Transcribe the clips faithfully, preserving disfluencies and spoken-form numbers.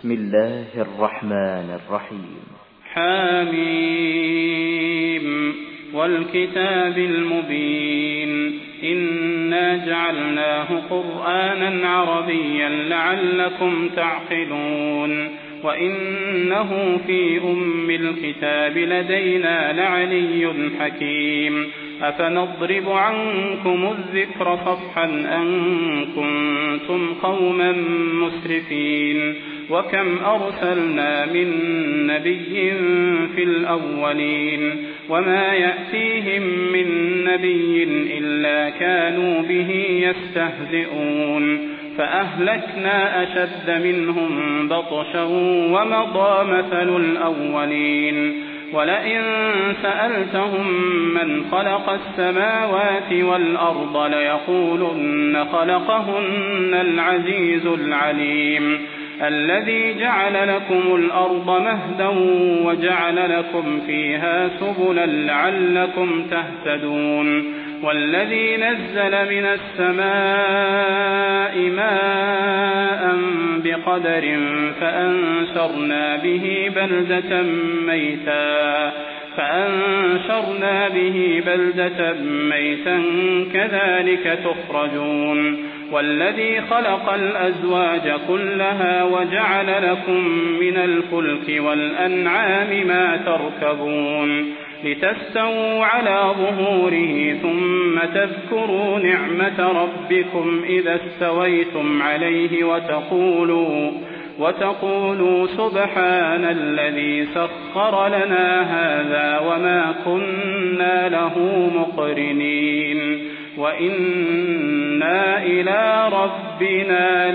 بسم الله الرحمن الرحيم. حميم والكتاب المبين إنا جعلناه قرآنا عربيا لعلكم تعقلون وإنه في أم الكتاب لدينا لعلي حكيم أفنضرب عنكم الذكر صفحا أن كنتم قوما مسرفين وكم أرسلنا من نبي في الأولين وما يأتيهم من نبي إلا كانوا به يستهزئون فأهلكنا أشد منهم بطشا ومضى مثل الأولين ولئن سألتهم من خلق السماوات والأرض ليقولن خلقهن العزيز العليم الذي جعل لكم الأرض مهدا وجعل لكم فيها سبلا لعلكم تهتدون والذي نزل من السماء ماء بقدر فأنشرنا به بلدة ميتا فأنشرنا به بلدة ميتا كذلك تخرجون والذي خلق الأزواج كلها وجعل لكم من الفلك والأنعام ما تركبون لتستووا على ظهوره ثم تذكروا نعمة ربكم إذا استويتم عليه وتقولوا وتقولوا سبحان الذي سخر لنا هذا وما كنا له مقرنين وإنا إلى ربنا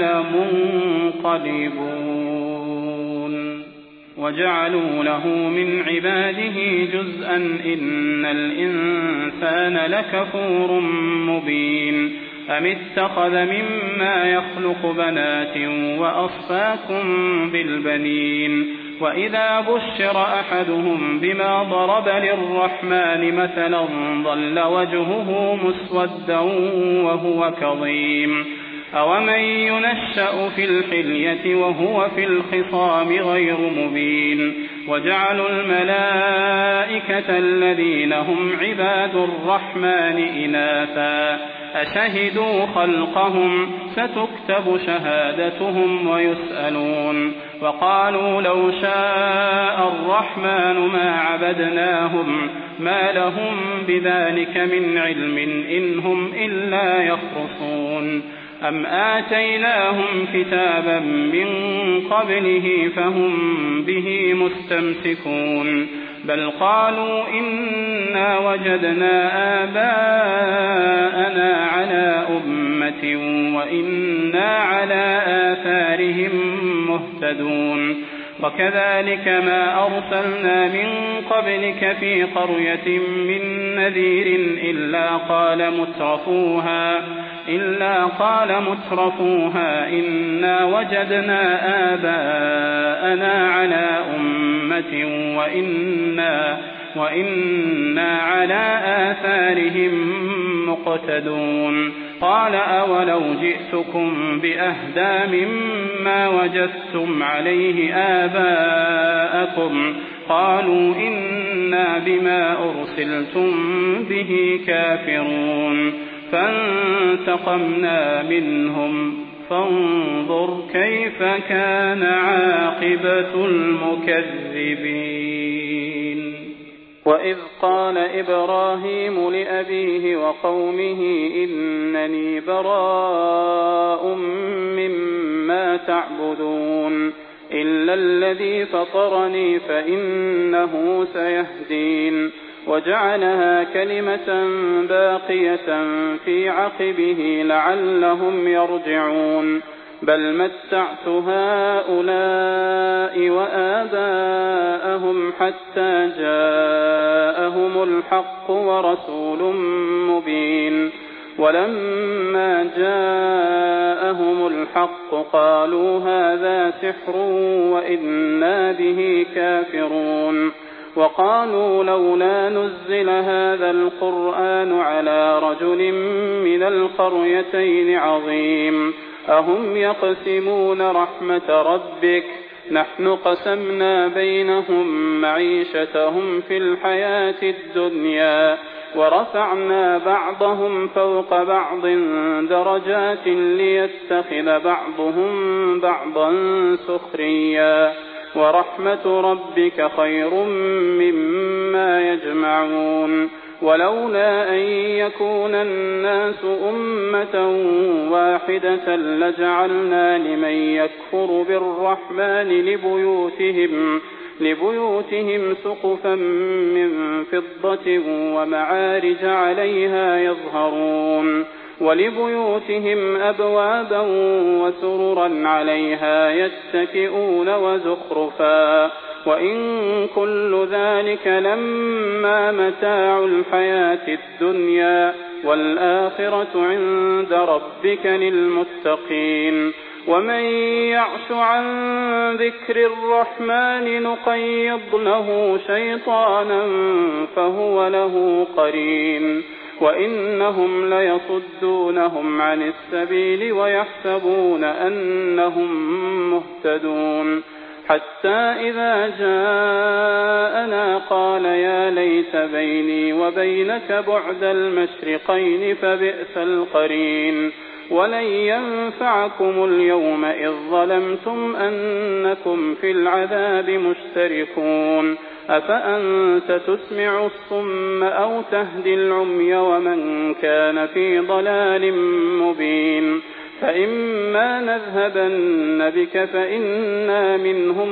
لمنقلبون وجعلوا له من عباده جزءا إن الإنسان لكفور مبين أم اتخذ مما يخلق بنات وأصفاكم بالبنين وإذا بشر أحدهم بما ضرب للرحمن مثلا ظل وجهه مسودا وهو كظيم أومن ينشأ في الحلية وهو في الخصام غير مبين وجعلوا الملائكة الذين هم عباد الرحمن إناثا أشهدوا خلقهم ستكتب شهادتهم ويسألون وقالوا لو شاء الرحمن ما عبدناهم ما لهم بذلك من علم إن هم إلا يخرصون أم آتيناهم كتابا من قبله فهم به مستمسكون بل قالوا إنا وجدنا آباءنا على أمة وإنا على آثارهم مهتدون وكذلك ما أرسلنا من قبلك في قرية من نذير إلا قال مترفوها إلا قال مترفوها إنا وجدنا آباءنا على أمة وإنا, وإنا على آثارهم مقتدون قال أولو جئتكم بأهدى مما وجدتم عليه آباءكم قالوا إنا بما أرسلتم به كافرون فانتقمنا منهم فانظر كيف كان عاقبة المكذبين وإذ قال إبراهيم لأبيه وقومه إنني براء مما تعبدون إلا الذي فطرني فإنه سيهدين وجعلها كلمة باقية في عقبه لعلهم يرجعون بل متعت هؤلاء وآباءهم حتى جاءهم الحق ورسول مبين ولما جاءهم الحق قالوا هذا سحر وإنا به كافرون وقالوا لولا نزل هذا القرآن على رجل من القريتين عظيم أهم يقسمون رحمة ربك نحن قسمنا بينهم معيشتهم في الحياة الدنيا ورفعنا بعضهم فوق بعض درجات ليتخذ بعضهم بعضا سخريا ورحمة ربك خير مما يجمعون ولولا أن يكون الناس أمة واحدة لجعلنا لمن يكفر بالرحمن لبيوتهم, لبيوتهم سقفا من فضة ومعارج عليها يظهرون ولبيوتهم أبوابا وسررا عليها يتكئون وزخرفا وإن كل ذلك لما متاع الحياة الدنيا والآخرة عند ربك للمتقين ومن يعش عن ذكر الرحمن نقيض له شيطانا فهو له قرين وإنهم ليصدونهم عن السبيل ويحسبون أنهم مهتدون حتى إذا جاءنا قال يا ليت بيني وبينك بعد المشرقين فبئس القرين ولن ينفعكم اليوم إذ ظلمتم أنكم في العذاب مشتركون أفأنت تسمع الصم أو تهدي العمي ومن كان في ضلال مبين فإما نذهبن بك فإنا منهم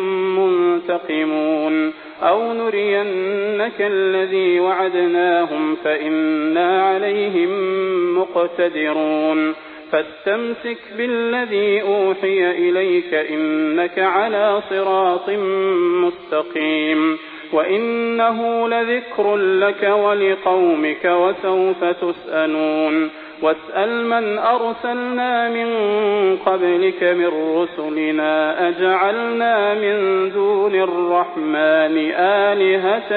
منتقمون أو نرينك الذي وعدناهم فإنا عليهم مقتدرون فاستمسك بالذي أوحي إليك إنك على صراط مستقيم وإنه لذكر لك ولقومك وسوف تسألون واسأل من أرسلنا من قبلك من رسلنا أجعلنا من دون الرحمن آلهة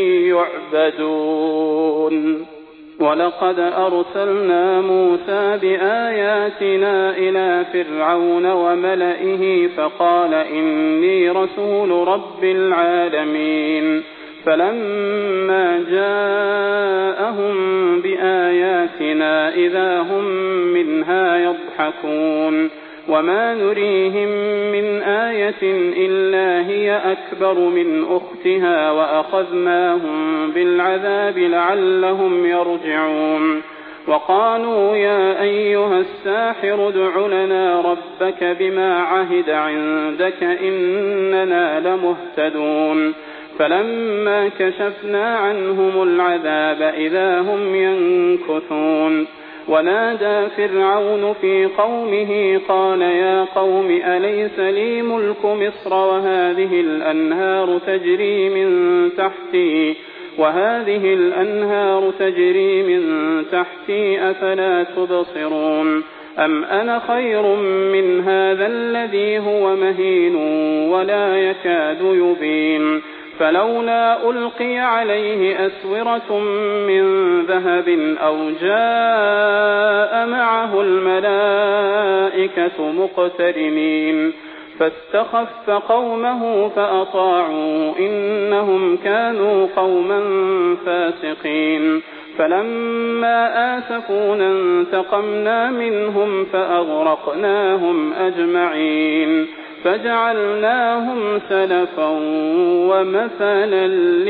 يعبدون ولقد أرسلنا موسى بآياتنا إلى فرعون وملئه فقال إني رسول رب العالمين فلما جاءهم بآياتنا إذا هم منها يضحكون وما نريهم من آية إلا هي أكبر من أختها وأخذناهم بالعذاب لعلهم يرجعون وقالوا يا أيها الساحر ادع لنا ربك بما عهد عندك إننا لمهتدون فلما كشفنا عنهم العذاب إذا هم ينكثون ونادى فرعون في قومه قال يا قوم أليس لي ملك مصر وهذه الأنهار تجري من تحتي وهذه الأنهار تجري من تحتي أفلا تبصرون أم أنا خير من هذا الذي هو مهين ولا يكاد يبين فلولا ألقي عليه أسورة من ذهب أو جاء معه الملائكة مقترنين فاستخف قومه فأطاعوا إنهم كانوا قوما فاسقين فلما آسفونا انتقمنا منهم فأغرقناهم أجمعين فجعلناهم سلفا ومثلا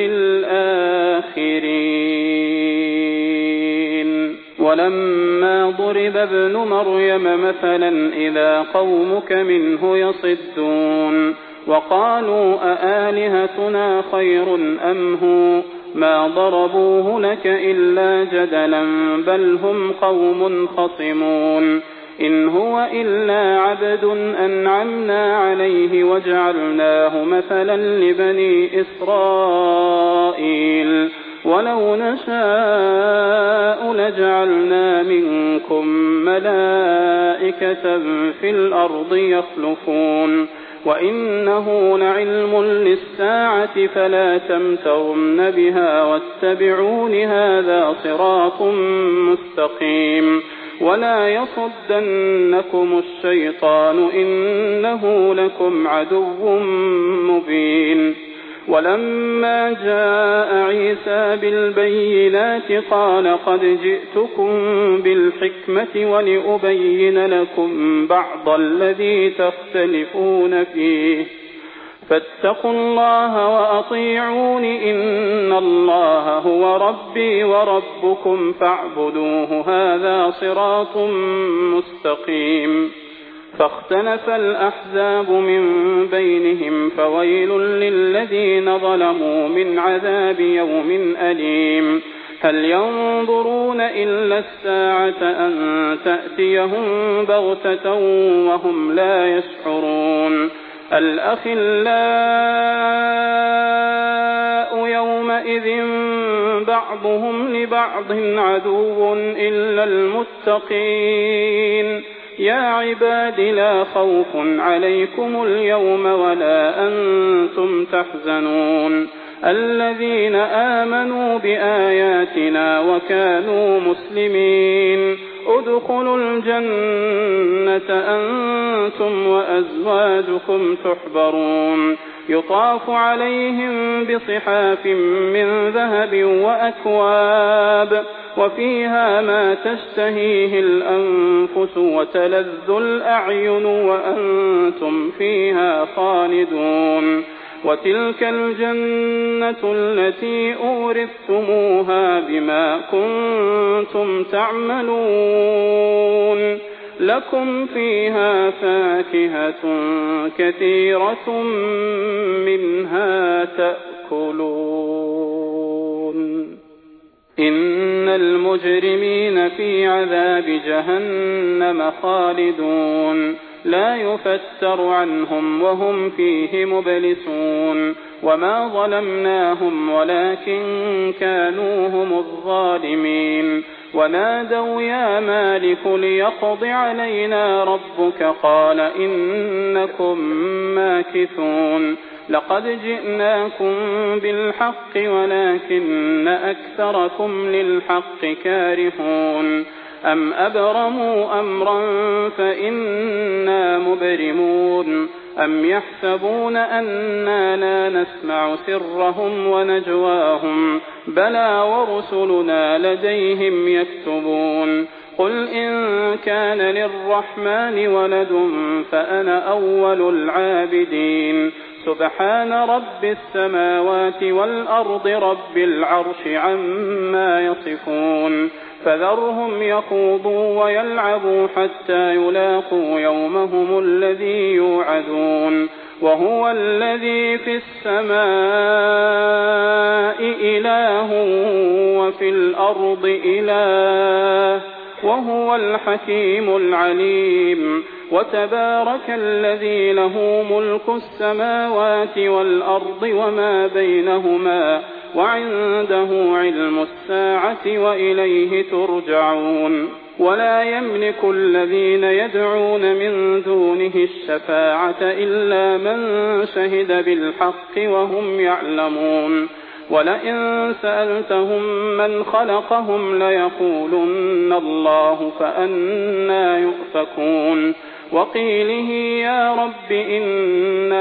للآخرين ولما ضرب ابن مريم مثلا إذا قومك منه يصدون وقالوا أآلهتنا خير أم هو ما ضربوه لك إلا جدلا بل هم قوم خصمون إن هو إلا عبد أنعمنا عليه وجعلناه مثلا لبني إسرائيل ولو نشاء لجعلنا منكم ملائكة في الأرض يخلفون وإنه لعلم للساعة فلا تمترن بها واتبعون هذا صراط مستقيم ولا يصدنكم الشيطان إنه لكم عدو مبين. ولما جاء عيسى بالبينات قال قد جئتكم بالحكمة ولأبين لكم بعض الذي تختلفون فيه فاتقوا الله وأطيعون إن الله هو ربي وربكم فاعبدوه هذا صراط مستقيم. فاختلف الأحزاب من بينهم فويل للذين ظلموا من عذاب يوم أليم. هل ينظرون إلا الساعة أن تأتيهم بغتة وهم لا يشعرون. الأخلاء يومئذ بعضهم لبعض عدو إلا المتقين. يا عباد لا خوف عليكم اليوم ولا أنتم تحزنون الذين آمنوا بآياتنا وكانوا مسلمين ادخلوا الجنة أنتم وأزواجكم تحبرون يطاف عليهم بصحاف من ذهب وأكواب وفيها ما تشتهيه الأنفس وتلذ الأعين وأنتم فيها خالدون. وتلك الجنة التي أورثتموها بما كنتم تعملون لكم فيها فاكهة كثيرة منها تأكلون. إن المجرمين في عذاب جهنم خالدون لا يفتر عنهم وهم فيه مبلسون. وما ظلمناهم ولكن كانوا هم الظالمين. ونادوا يا مالك ليقض علينا ربك قال إنكم ماكثون. لقد جئناكم بالحق ولكن أكثركم للحق كارهون. أم أبرموا أمرا فإنا مبرمون. أم يحسبون أننا لا نسمع سرهم ونجواهم بلى ورسلنا لديهم يكتبون. قل إن كان للرحمن ولد فأنا أول العابدين. سبحان رب السماوات والأرض رب العرش عما يصفون. فذرهم يخوضوا ويلعبوا حتى يلاقوا يومهم الذي يوعدون. وهو الذي في السماء إله وفي الأرض إله وهو الحكيم العليم. وتبارك الذي له ملك السماوات والأرض وما بينهما وعنده علم الساعة وإليه ترجعون. ولا يملك الذين يدعون من دونه الشفاعة إلا من شهد بالحق وهم يعلمون. ولئن سألتهم من خلقهم ليقولن الله فأنى يؤفكون. وقيله يا رب إن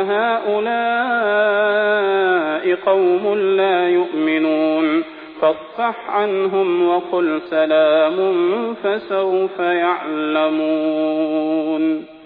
هؤلاء قوم لا يؤمنون فاصفح عنهم وقل سلام فسوف يعلمون.